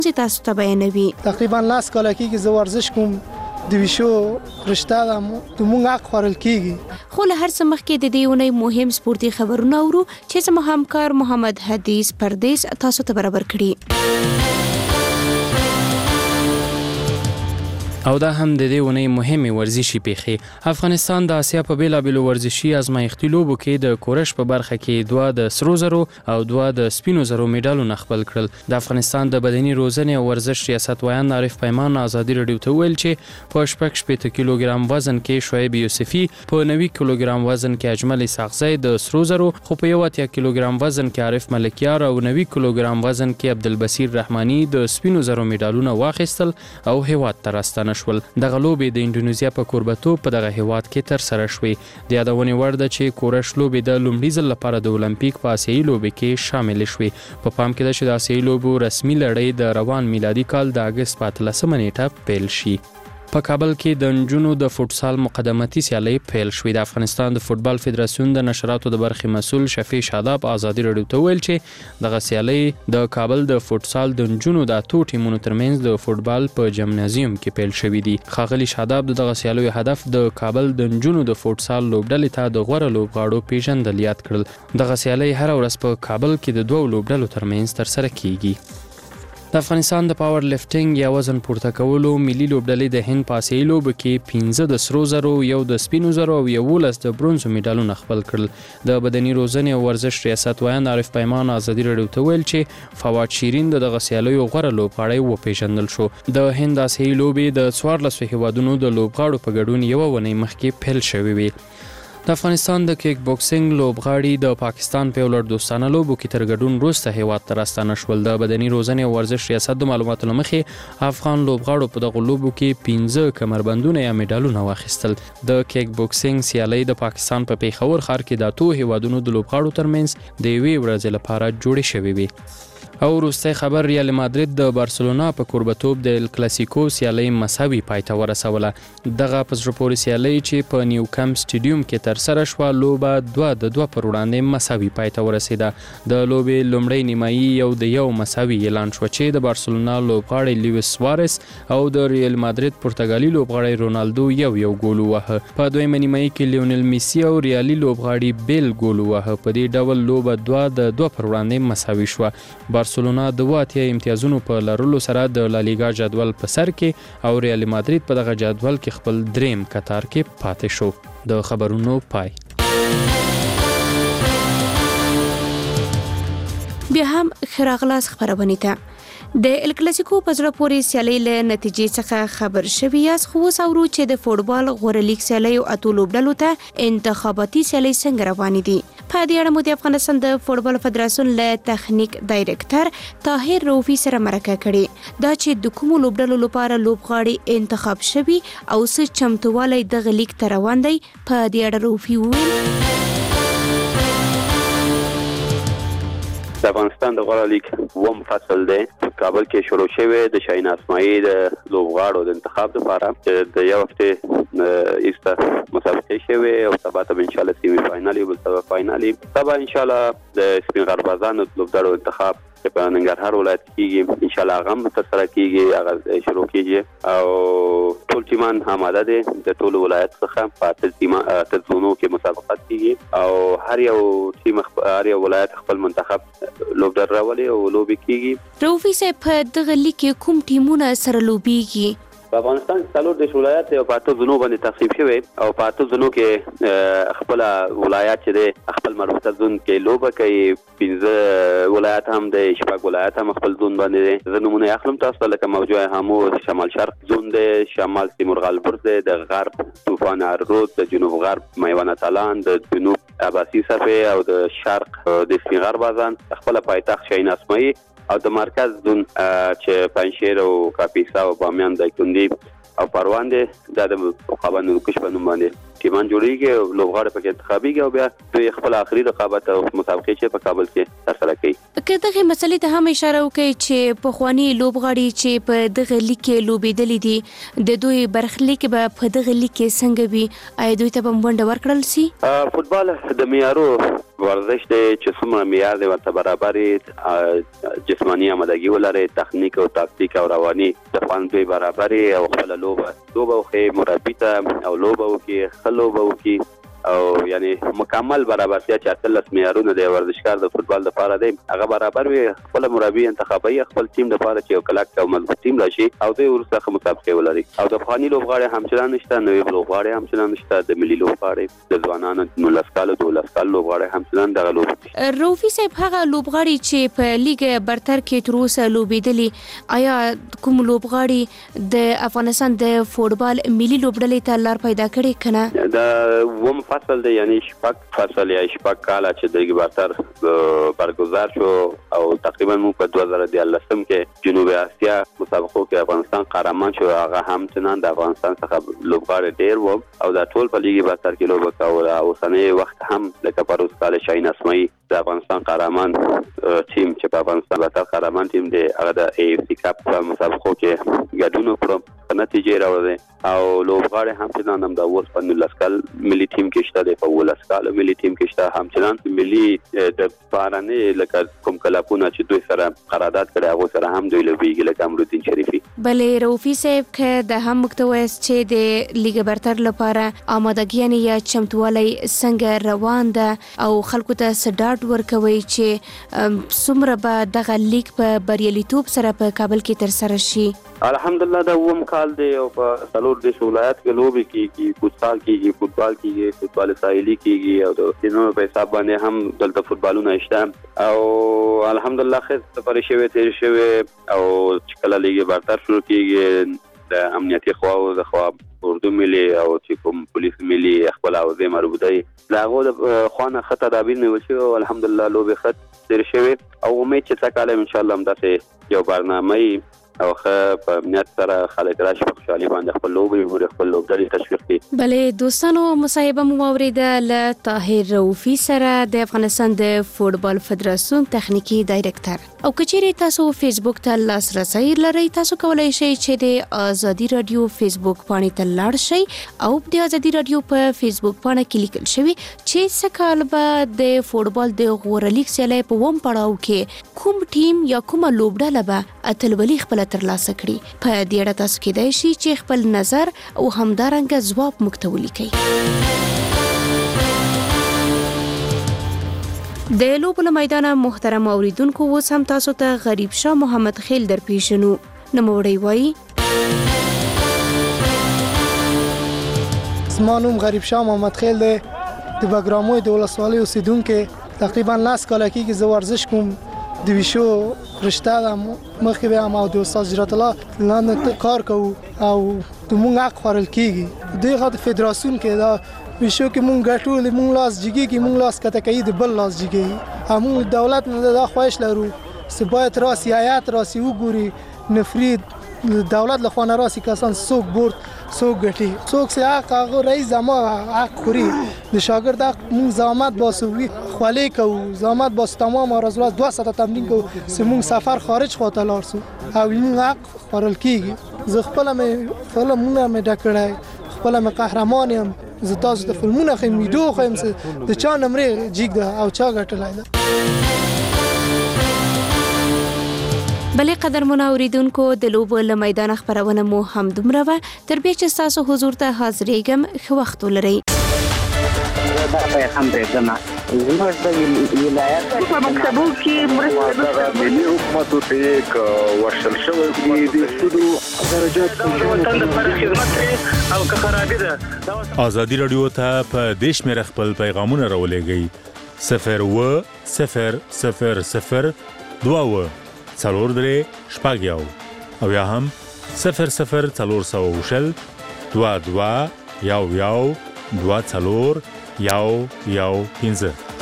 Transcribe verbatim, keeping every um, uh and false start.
چې تاسو ته بیانوي. تقریبا لاس کاله کېږي زه ورزش کوم، د ویشو رشته ده زموږ حق خوړل کېږي. خو له هر څه مخکې د دې اونۍ مهم سپورتي خبرونه اورو چې زموږ همکار محمد حدیث پردیس تاسو ته برابر کړي. او دا هم د دې ونې مهمه ورزشي پیښې. افغانستان د اسیا په بیلابیلو ورزشي ازمایښتي لوبو کې د کورش په برخه کې دوه د سرو زرو او دوه د سپینو زرو میډالونه خپل کړل. د افغانستان د بدني روزنې او ورزش ریاست وایان عارف پیمان ازادي رادیو ته ویل چې په شپږ شپېته کیلوګرام وزن کې شعیب یوسفي، په نوي کیلوګرام وزن کې اجمل اسحاقزی د سرو زرو، خو په یو اتیا کیلوګرام وزن کې عارف ملکیار او نوي کیلوګرام وزن کې عبدالبصیر رحماني د سپینو زرو میډالونه واخیستل او هیواد ته راستنه شول. دغه لوبې د انډونیزیا په کوربتوب په دغه هیواد کې تر سره شوې. د یادونې وړ ده چې کورش لوبې د لومړي ځل لپاره د اولمپیک په آسیایي لوبې کې شامل شوې. په پام کې ده چې د آسیایي لوبو رسمي لړۍ د روان میلادي کال د اګست په اتلسمه نیټه پیل شي. په کابل کې د نجونو د فوټسال مقدمتي سیالۍ پیل شوې. د افغانستان د فوټبال فدراسیون د نشراتو د برخې مسؤل شفیع شاداب ازادي رادیو ته ویل چې دغه سیالۍ د کابل د فوټسال د نجونو د اتو ټیمونو ترمنځ د فوټبال په جمنازیوم کې پیل شوې دي. ښاغلي شاداب دغه سیالیو هدف د کابل د نجونو د فوټسال لوبډلې ته د غوره لوبغاړو پیژندل یاد کړل. دغه سیالۍ هر ورځ په کابل کې د دوه لوبډلو ترمنځ ترسره کیږي. د افغانستان د پاور لفټینګ یا وزن پورته کولو ملي لوبډلې د هند په آسیایي لوبو کې پنځه د سرو زرو، یو د سپینو زرو او یولس د برونزو میډالونه خپل کړل. د بدني روزنې او ورزش ریاست وایان عارف پیمان ازادي رادیو ته ویل چې فواد شیرین د دغه سیالیو غوره لوبغاړی وپیژندل شو. د هند آسیایي لوبې د څوارلسو هیوادونو د لوبغاړو په ګډون یوه اونۍ مخکې پیل شوې وې. د افغانستان د کیک بوکسینګ لوبغاړي د پاکستان په ولر دوستانه لوبو کې تر ګډون وروسته هیواد ته راستانه شول. د بدني روزنې او ورزش ریاست د معلوماتو له مخې افغان لوبغاړو په دغه لوبو کې پنځه کمربندونه یا میډالونه واخیستل. د کیک بوکسینګ سیالۍ د پاکستان په پیښور ښار کې د اتو هیوادونو د لوبغاړو ترمنځ د یوې ورځې لپاره جوړې شوې وې. او وروستی خبر، ریال مادرید د بارسلونا په کوربتوب د ال کلاسیکو سیالۍ مساوي پای ته ورسوله. دغه په زړه پورې سیالۍ چې په نیو کمپ سټیډیوم کې ترسره شوه، لوبه دوه د دوه پر وړاندې مساوي پای ته ورسېده. د لوبې لومړی نیمایي یو د یو مساوي اعلان شوه چې د بارسلونا لوبغاړی لیویس سوارس او د ریال مادرید پرتګالي لوبغاړی رونالدو یو یو ګول وواهه. په دویمه نیمایي کې لیونل میسي او ریالي لوبغاړي بیل ګول وواهه. په دې ډول لوبه دوه د دوه پر وړاندې مساوي شوه. بارسلونا د اوه اتیا امتیازونو په لرلو سره د لالیګا جدول په سر کې او ریال مادرید په دغه جدول کې خپل دریم کتار کې پاتې شو. د خبرونو پای. بیا هم ښه راغلاست خپرونې ته. د ال کلاسیکو په زړه پورې سیالۍ له نتیجې څخه خبر شوي یاست، خو اوس اورو چې د فوټبال غوره لیګ سیالیو اتو لوبډلو ته انتخاباتي سیالۍ څنګه روانې دي. په دې اړه مو د افغانستان د فوټبال فدراسیون له تخنیک ډایرکټر طاهر روفي سره مرکه کړې. دا چې د کومو لوبډلو لپاره لوبغاړي انتخاب شوي او څه چمتووالی دغه لیګ ته روان دی، په دې اړه روفي وویل د افغانستان د غوره لیګ اووم فصل دی. په کابل کې شروع شوی د شاهین اسماعیلي د لوبغاړو د انتخاب لپاره چې د یو هفته ایسته مسابقه شوی او سبا ته ان شاء الله سیمی فائنل او بل فائنل. سبا ان شاء الله د سپین غربازانو د لوبډلو انتخاب چې په ننګرهار ولایت کېږي، ان شاء الله هغه هم ترسره کېږي، هغه شروع کېږي او ټول ټیمان آماده دي. د ټول ولایت څخه په اته ټیمه اته زونو کې مسابقات کېږي او هر یو ټیم هر یو ولایت خپل منتخب لوبډل راولي او لوبي کېږي. روفي صاحب، په دغه لیګ کې کوم ټیمونه سره لوبېږي؟ په افغانستان څلور دیرش ولایات او په اته زونو باندې تقسیم شوی او په اته زونو کې خپل ولایات چې د خپل مربوطه زون کې لوبه کوي. پنځه ولایات هم د شپږ ولایات هم خپل زون باندې زه نمونه اخلم تاسو لکه موجوه هامو شمال شرق زون دی، شمال تیمور غالبرز دی، د غرب طوفان عرود، د جنوب غرب میوانه تالان، د جنوب عباسی صفه او د شرق د سپین غربازان، خپل پایتخت شاهین اسماعیلي او د مرکز زون چې پنجشیر او کاپیسا او بامیان د کندی او پروان دي. دا د قابانو کوش په نوم باندې ټیمان جوړیږي، لوبغاړي پکې انتخابيږي او بیا دوی خپل آخري رقابت او مسابقې چې په کابل کې ترسره کوي. که دغه مسلې ته هم اشاره وکړي چې په خواني لوبغاړي چې په دغه لیګ کې لوبېدلې دي د دوی برخلیک به په دغه لیګ کې څنګه وي؟ آیا دوی ته به ونډه ورکړل سي؟ فوټبال د معیارو ورزش دی چې څومره معیار دی ورته برابر جسمانی آمادګي ولري، تخنیک او تاکتیک او رواني د خوند دوی برابر او خپل لوبه لوبه خو مربي ته او لوبه کې خلوبه کې او یعنی مکمل برابرتیا چې اتلس معیارونه د ورزشکار د فوټبال لپاره دی هغه برابر وي، خپل مربي انتخابي خپل ټیم لپاره چې یو کلک او مضبوط ټیم راشي او دوی ورسره مسابقه ولري. او د افغاني لوبغاړي همچنان نشته، نوې لوبغاړي همچنان نشته، د ملي لوبغاړي د ځوانانو د لسکالو د لسکالو لوبغاړي همچنان دغه لوبغاړي. روفي صاحب هغه لوبغاړي چې په لیګ برتر کې تر اوسه لوبېدلي، آیا کوم لوبغاړي د افغانستان د فوټبال ملي لوبډلې ته لار پیدا کړې کنه؟ د وم فصل دی یعنی شپږ فصل یا شپږ کاله چې د برتر برگزار شو او تقریبا موږ په دوه زره دیارلسم کې جنوبي اسیا مسابقو کې افغانستان قهرمان شو. هغه همچنان د افغانستان څخه لوبغاړي ډېر وو او د ټول په لیګ برتر کې لوبه کوله. اوسنۍ وخت هم لکه پروس کال شاهین اسماعیل د افغانستان قهرمان ټیم چې په افغانستان برتر قهرمان ټیم دی هغه د ای اف سی کپ په مسابقو کې ګډون وکړ، نتیجې راوړې او لوبغاړي همچنان هم د اوس په نولس کال ملي ټیم کې شته، د په ولس کال ملي ټیم کې شته، همچنان ملي د بارانه لکه کوم کلپونه چې دوی سره قرارداد کړي هغه سره هم دوی لوبېږي لکه امرالدین شریفي. بلې روفي صاحب که د هم مکتویس چې د لیګ برتر لپاره آمادګي یا چمتووالی څنګه روان ده او خلکو ته سډاټ ورکوي چې څومره به دغه لیګ په بریالیتوب سره په کابل کې تر سره شي؟ الحمدلله د اوم کال دی او په څلور دیش ولایت کې لوبې کیږي، فوتبال کیږي، فوتبال کیږي، فوتبال ساحلي کیږي او د سينو په حساب باندې هم دلته فوتبالونه شته او الحمدلله خیر سفر شوی تیر شوی او چې کله لیګ برتر شروع کیږي د امنیتي خواو د خوا اردو ملي او چې کوم پولیس ملي خپل اوځي مربوطي داغه د خوانه خطه دابیر نیول شو. الحمدلله لوبې خط تیر شوی او امید چې تکاله ان شاء الله هم داسې یو برنامه او خه په امنیت سره خلک راشي په خوشحالي باندې خپل لوبې او خپل لوبډلې تشویق کړي. بلې دوستانو مصاحبه مو اوریده له طاهر روفي سره د افغانستان د فوټبال فدراسیون تخنیکی ډایرکټر. او کچېرې تاسو فیسبوک ته لاسرسي لرئ تاسو کولای شئ چې د ازادي رادیو فیسبوک باندې ته لاړ شئ او د ازادي رادیو په فیسبوک باندې کلیک شئ چې سکهال به د فوټبال د غورلیک سیالي په ووم پړاو کې کوم ټیم یا کومه لوبډله به اتلولي خپل ترلاسه کړي. په دې اړه تاسو کېدای شي چې خپل نظر او همدارنګه ځواب موږ ته ولیکئ. د لوبو له میدانه محترم اوریدونکو اوس هم تاسو ته غریب شاه محمد خیل در پیښنو نوموړی وایي زما نوم غریب شاه محمد خیل دی، د بګراموی د ولسوالۍ اوسیدونکی، تقریبا لاس کاله کېږي زه ورزش کوم، د ویشو رشته ده مخکې به هم او د استاد جرات الله لاندې کار کوو او د مونږ حق خوړل کېږي. دغه د فدراسیون کې دا ویشو کې مونږ ګټول مونږ لاس جګېږي، مونږ لاس کته کوي د بل لاس جګېږي. همون دولت نه دا خواهش لرو چې باید راسي حیات راسي وګوري نفرید دولت له خوا نه راسي کسان څوک برد څوک ګټي څوک چې حق هغه رئیس زما حق خوري د شاګرد حق مونږ زحمت باسو خولې کوو زحمت باسو تمام ورځ ورځ دوه ساعته تمرین کوو چې مونږ سفر خارج خواته لاړ سو او مونږ حق خوړل کېږي. زه خپله مې فلمونه مې ډک کړی، خپله مې قهرمان یم، زه تاسو ته فلمونه ښیم، ویډیو ښیم چې د چا نمرې جیګ ده او چا ګټلی ده. بلې قدرمنو اوریدونکو د لوبو له میدان خبرونه مو هم دومره وه. تر بیا چې ستاسو حضور ته حاضرېږم ښه وخت ولرئ. دا پیغام پرېږدمه زموږ د ولایت په مکتبو کې مرسته ملي حکومتو ته یک ورشل شوی دی د سودو درجات وطن لپاره خدمت کوي او که خرابي ده. ازادي رادیو ته په دې شمېره خپل پیغامونه راولېږئ صفر اووه صفر صفر صفر دوه اووه څلور درې شپږ یو او یا هم صفر صفر څلور سوه شل دوه دوه یو یو دوه څلور یو یو پنځه.